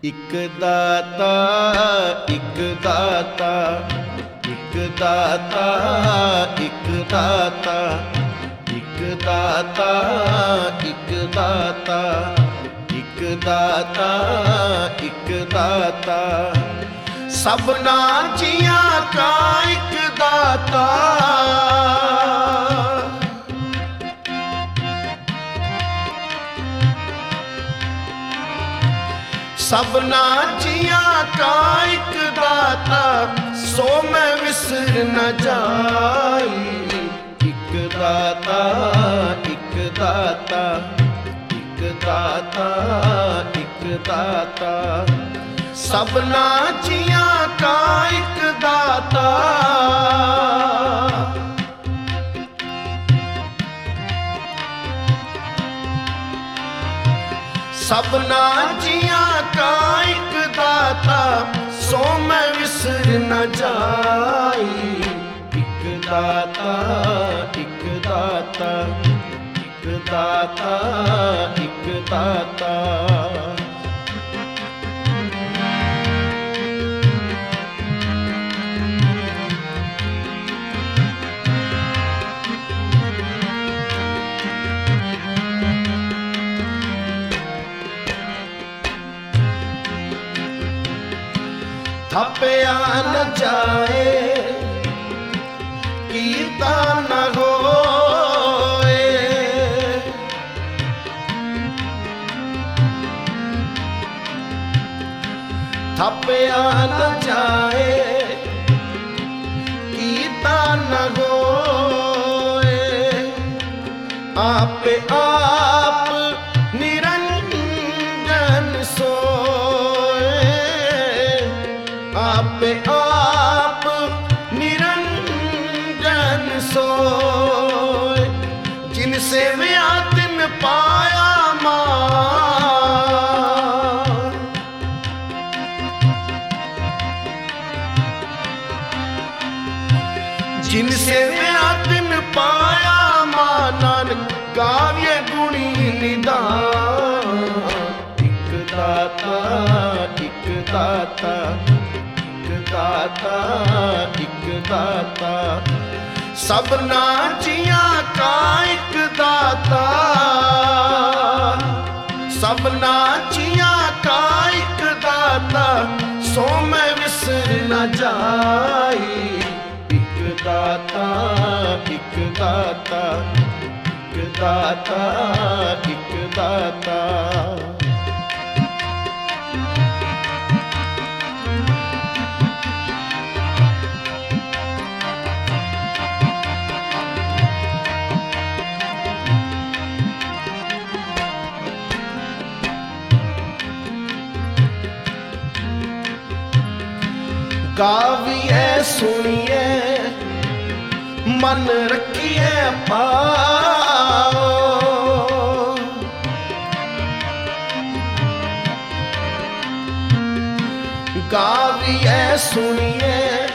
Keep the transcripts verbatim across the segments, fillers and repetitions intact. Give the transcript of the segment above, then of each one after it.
ਇੱਕ ਦਾਤਾ ਇੱਕ ਦਾਤਾ ਇੱਕ ਦਾਤਾ ਇੱਕ ਦਾਤਾ ਇੱਕ ਦਾਤਾ ਇੱਕ ਦਾਤਾ ਇੱਕ ਦਾਤਾ ਇੱਕ ਦਾਤਾ ਸਭਨਾਂ ਜੀਆਂ ਕਾ ਇੱਕ ਦਾਤਾ सबना जिया का एक दाता सो मैं विसर न जाई। एक दाता एक दाता एक दाता एक दाता सबना जिया का एक दाता सबना जिया का एक दाता सो मैं विसर न जाई। एक दाता एक दाता एक दाता एक दाता थपया न जाए कीता न होए थपया न जाए कीता न होए आपे आप निरंजन सोए आपे आप निरंजन सोए जिनसे व्या तिन पाया मान जिनसे व्या तिन पाया मान गाव्य गुणी निदान। एक दाता एक दाता दाता एक दाता सबना जिया का एक दाता सबना जिया का एक दाता सो मैं विसर न जाई। एक दाता एक दाता एक दाता एक दाता गाविए सुनिए मन रखिए पाओ गाविए सुनिए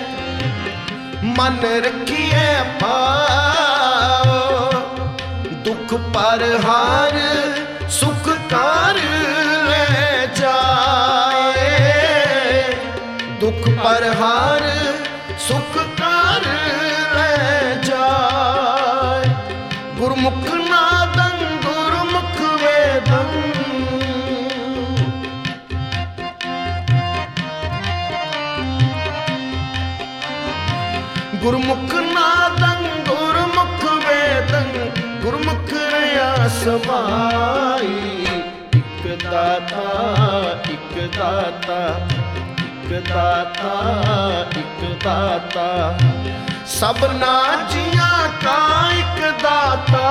मन रखिए पाओ दुख पर हार सुख कर ले जाए दुख पर हार सुख कर ले जाए गुरमुख नादन गुरमुख वेदन गुरमुख नादन गुरमुख वेदन गुरमुख रया समाई। एक दाता एक दाता एक दाता एक दाता सबना जिया का एक दाता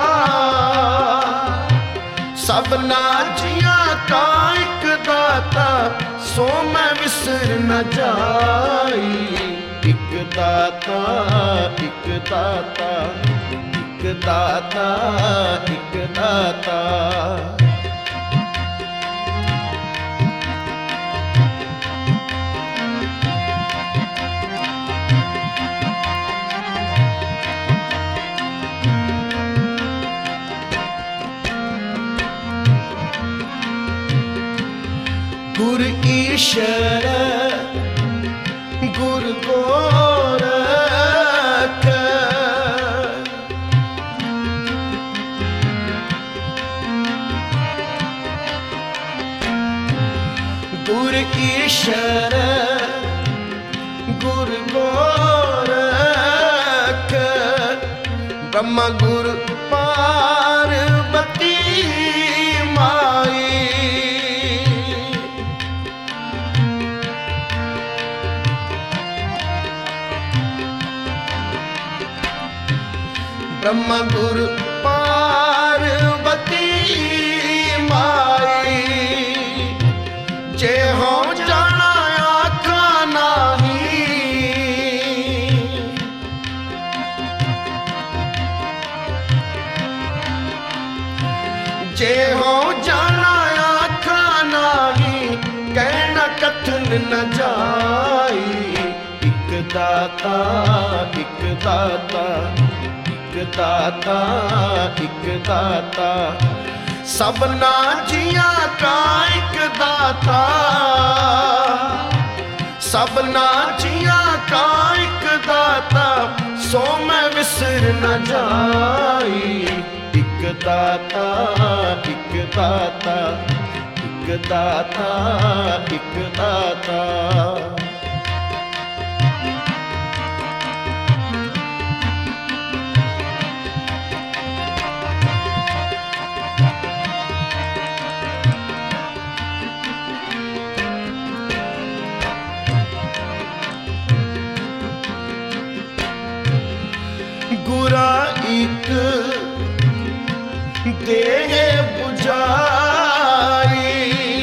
सबना जिया का एक दाता सो मैं विसर न जाई। एक दाता एक दाता एक दाता एक दाता गुर ईश्वर गुर गोरख गुर ईश्वर गुर गोरख ब्रह्मा गुर पार्वती माई ब्रह्मा गुरु पार्वती माई जे हो जाना आखा नहीं जे हो जाना आखा नहीं कहना कथन न जाई एक दाता एक दाता एक दाता एक दाता सबना जिया का एक दाता सबना जिया का एक दाता सो मैं विसर न जाई एक दाता एक दाता एक दाता एक दाता गुरा एक देह बुझाई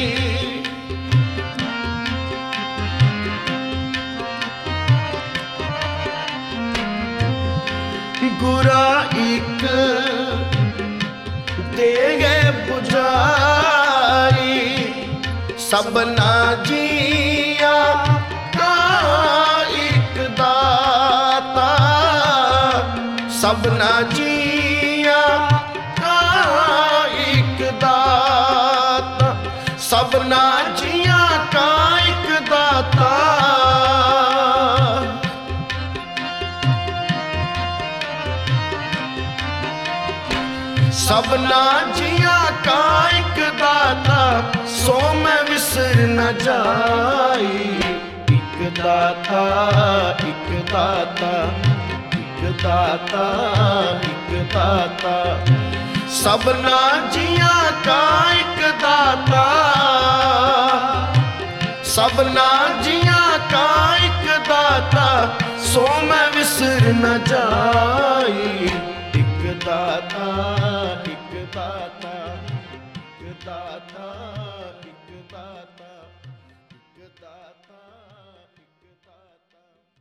गुरा एक देह बुझाई सबना जिया का एक दाता सबना जिया का एक दाता सबना जिया का एक दाता सबना जिया का एक दाता सो मैं विसर न जाई एक दाता एक दाता एक दाता एक दाता सबना जिया का एक दाता सबना जिया का एक दाता सो मैं विसर न जाई एक दाता एक दाता एक दाता